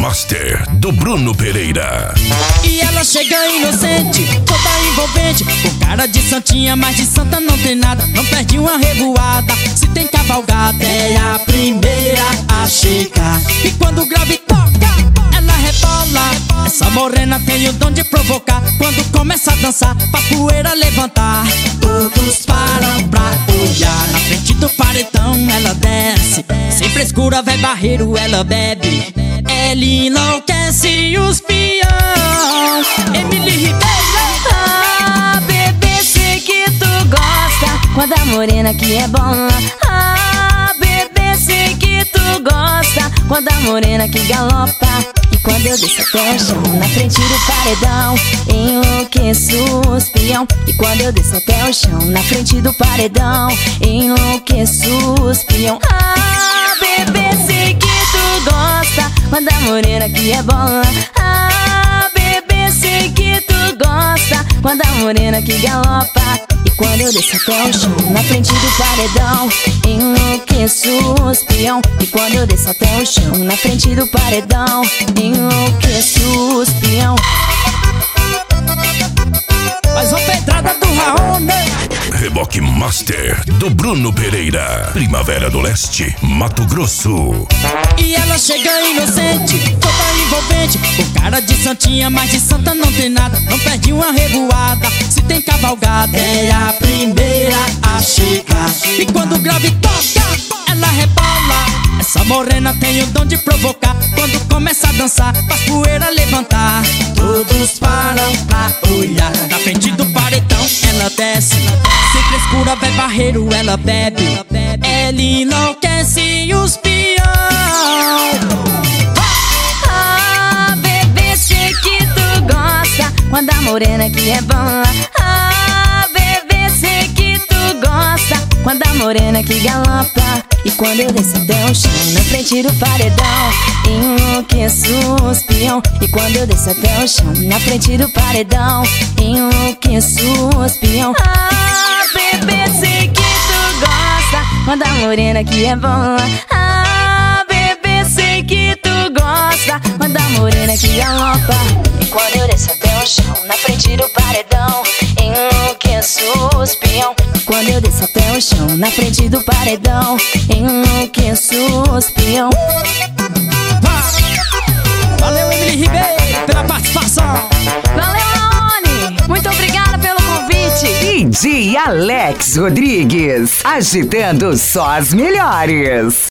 Master do Bruno Pereira. E ela chega inocente, toda envolvente, com cara de santinha, mas de santa não tem nada. Não perde uma revoada, se tem cavalgada é a primeira a chegar. E quando o grave toca, ela rebola. Essa morena tem o dom de provocar. Quando começa a dançar, pra poeira levantar, todos param pra olhar. Na frente do paredão ela desce, sem frescura, vai barreiro, ela bebe. Ela enlouquece os peão. Emily Ribeiro. Ah, bebê, sei que tu gosta quando a morena que é boa. Ah, bebê, sei que tu gosta quando a morena que galopa. E quando eu desço até o chão, na frente do paredão, enlouqueço os peão. E quando eu desço até o chão, na frente do paredão, enlouqueço os peão. Ah, bebê, sei que tu gosta quando a morena que é boa. Ah, bebê, sei que tu gosta quando a morena que galopa. E quando eu desço até o chão, na frente do paredão, enlouqueço os peão. E quando eu desço até o chão, na frente do paredão, enlouqueço os peão. Mais uma pedrada do Raoni. Reboque Master do Bruno Pereira. Primavera do Leste, Mato Grosso. E ela chega inocente, toda envolvente, com cara de santinha, mas de santa não tem nada. Não perde uma revoada, se tem cavalgada é a primeira a chegar. E quando o grave toca, ela rebola. Essa morena tem o dom de provocar. Quando começa a dançar, faz poeira levantar, todos param pra olhar. Na frente do paredão ela desce, sem frescura, vai barreiro, ela bebe. Ela enlouquece os peão. Ah, bebê, sei que tu gosta quando a morena que é boa. Ah, bebê, sei que tu gosta quando a morena que galopa. E quando eu desço até o chão, na frente do paredão, enlouqueço os peão. E quando eu desço até o chão, na frente do paredão, enlouqueço os peão. Ah, bebê, sei que tu gosta quando a morena que é boa. Ah, bebê, sei que tu gosta quando a morena que galopa. E quando eu desço até o chão, na frente do paredão, enlouqueço os peão. Quando eu desço até o chão, na frente do paredão, enlouqueço os peão. Valeu, Emily Ribeiro, pela participação. Valeu, Raoni, muito obrigada pelo convite. DJ Alex Rodrigues, agitando só as melhores.